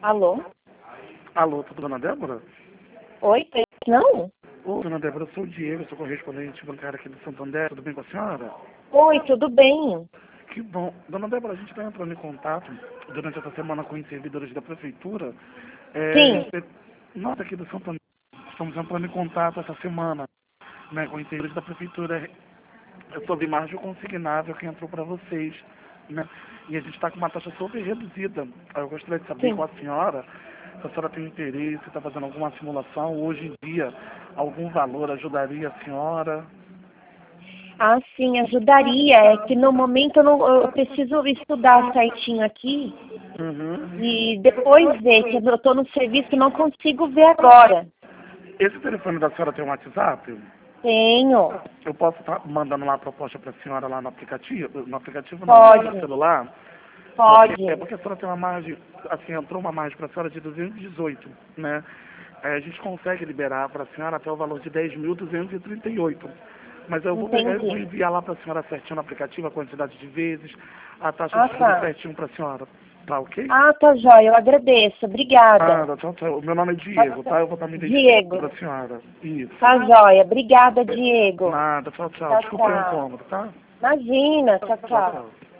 Alô? Alô, tudo dona Débora? Oi, não? Ô, dona Débora, eu sou o Diego, sou correspondente bancário aqui do Santander, tudo bem com a senhora? Oi, tudo bem? Que bom. Dona Débora, a gente está entrando em contato durante essa semana com os servidores da prefeitura. Sim. Nós aqui do Santander estamos entrando em contato essa semana, né, com os servidores da prefeitura sobre margem consignável que entrou para vocês, né? E a gente está com uma taxa super reduzida. Eu gostaria de saber Sim. com a senhora se a senhora tem interesse, está fazendo alguma simulação hoje em dia, algum valor ajudaria a senhora? Ah, sim, ajudaria. É que no momento eu preciso estudar certinho aqui Uhum. e depois ver, que eu estou no serviço e não consigo ver agora. Esse telefone da senhora tem um WhatsApp? Tenho. Eu posso estar mandando uma proposta para a senhora lá no aplicativo? No aplicativo não, no Pode. celular? Pode. Porque a senhora tem uma margem, assim, entrou uma margem para a senhora de 218, né? Aí a gente consegue liberar para a senhora até o valor de 10.238. Mas eu vou pegar e vou Entendi. enviar lá para a senhora certinho no aplicativo a quantidade de vezes, a taxa Ah, de juros tá. certinho para a senhora. Tá ok? Ah, tá jóia. Eu agradeço. Obrigada. Ah, tchau, tchau. O meu nome é Diego, tá? Eu vou estar me identificando Diego. para a senhora. Isso. Tá jóia. Obrigada, Diego. Nada, tchau, tchau. Tchau, Desculpa aí o tchau. incômodo, tá? Imagina. Tchau, Tchau, tchau. tchau.